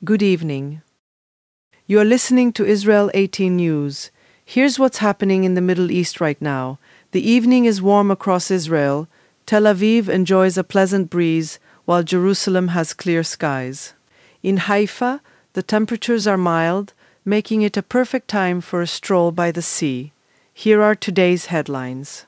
Good evening. You are listening to Israel 18 News. Here's what's happening in the Middle East right now. The evening is warm across Israel. Tel Aviv enjoys a pleasant breeze, while Jerusalem has clear skies. In Haifa, the temperatures are mild, making it a perfect time for a stroll by the sea. Here are today's headlines.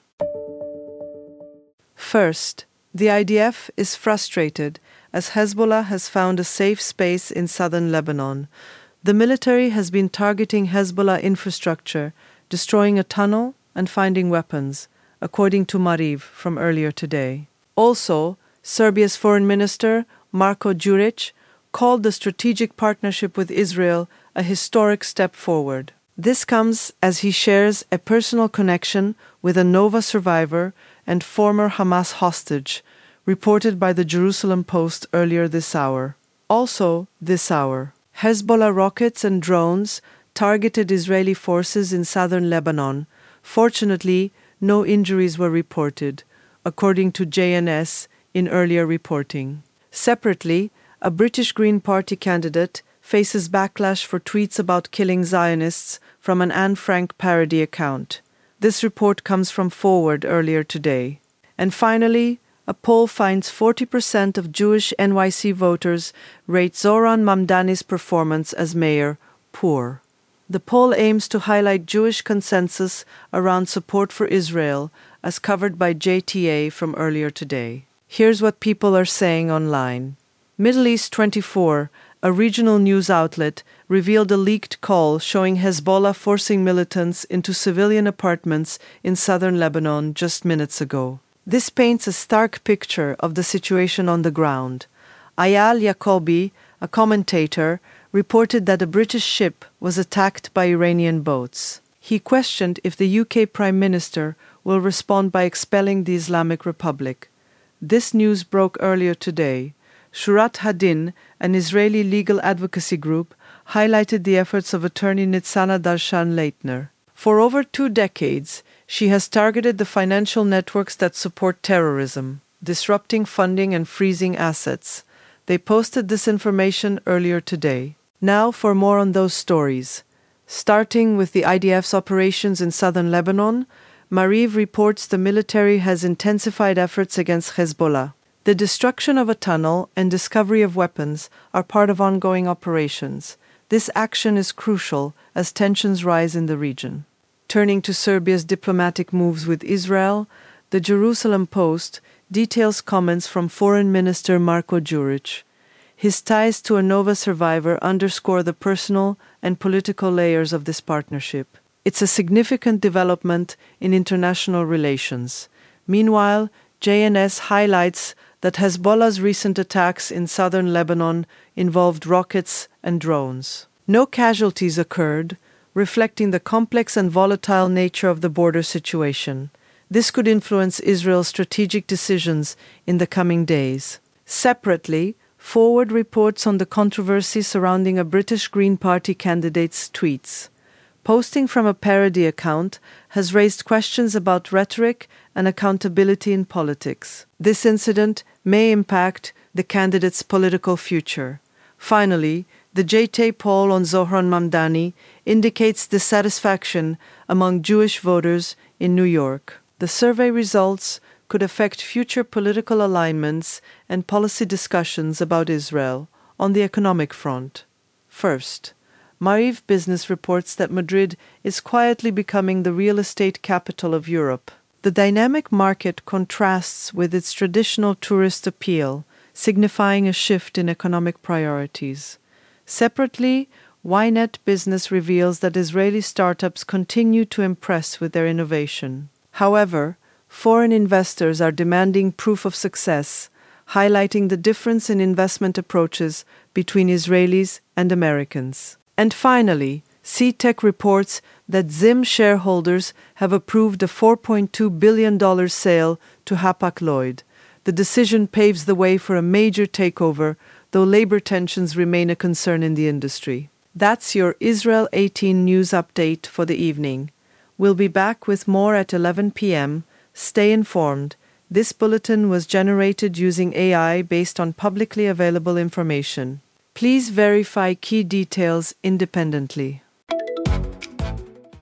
First, the IDF is frustrated as Hezbollah has found a safe space in southern Lebanon. The military has been targeting Hezbollah infrastructure, destroying a tunnel and finding weapons, according to Maariv from earlier today. Also, Serbia's Foreign Minister, Marko Đurić, called the strategic partnership with Israel a historic step forward. This comes as he shares a personal connection with a Nova survivor and former Hamas hostage, reported by the Jerusalem Post earlier this hour. Also this hour, Hezbollah rockets and drones targeted Israeli forces in southern Lebanon. Fortunately, no injuries were reported, according to JNS in earlier reporting. Separately, a British Green Party candidate faces backlash for tweets about killing Zionists from an Anne Frank parody account. This report comes from Forward earlier today. And finally, a poll finds 40% of Jewish NYC voters rate Zohran Mamdani's performance as mayor poor. The poll aims to highlight Jewish consensus around support for Israel, as covered by JTA from earlier today. Here's what people are saying online. Middle East 24, a regional news outlet, revealed a leaked call showing Hezbollah forcing militants into civilian apartments in southern Lebanon just minutes ago. This paints a stark picture of the situation on the ground. Ayal Yacobi, a commentator, reported that a British ship was attacked by Iranian boats. He questioned if the UK Prime Minister will respond by expelling the Islamic Republic. This news broke earlier today. Shurat Hadin, an Israeli legal advocacy group, highlighted the efforts of attorney Nitzana Darshan-Leitner. For over 2 decades, she has targeted the financial networks that support terrorism, disrupting funding and freezing assets. They posted this information earlier today. Now for more on those stories. Starting with the IDF's operations in southern Lebanon, Maariv reports the military has intensified efforts against Hezbollah. The destruction of a tunnel and discovery of weapons are part of ongoing operations. This action is crucial as tensions rise in the region. Turning to Serbia's diplomatic moves with Israel, the Jerusalem Post details comments from Foreign Minister Marko Đurić. His ties to a Nova survivor underscore the personal and political layers of this partnership. It's a significant development in international relations. Meanwhile, JNS highlights that Hezbollah's recent attacks in southern Lebanon involved rockets and drones. No casualties occurred, reflecting the complex and volatile nature of the border situation. This could influence Israel's strategic decisions in the coming days. Separately, Forward reports on the controversy surrounding a British Green Party candidate's tweets. Posting from a parody account has raised questions about rhetoric and accountability in politics. This incident may impact the candidate's political future. Finally, the JT poll on Zohran Mamdani indicates dissatisfaction among Jewish voters in New York. The survey results could affect future political alignments and policy discussions about Israel on the economic front. First, Maariv Business reports that Madrid is quietly becoming the real estate capital of Europe. The dynamic market contrasts with its traditional tourist appeal, signifying a shift in economic priorities. Separately, Ynet Business reveals that Israeli startups continue to impress with their innovation. However, foreign investors are demanding proof of success, highlighting the difference in investment approaches between Israelis and Americans. And finally, CTech reports that Zim shareholders have approved a $4.2 billion sale to Hapag-Lloyd. The decision paves the way for a major takeover, though labor tensions remain a concern in the industry. That's your Israel 18 news update for the evening. We'll be back with more at 11 p.m. Stay informed. This bulletin was generated using AI based on publicly available information. Please verify key details independently.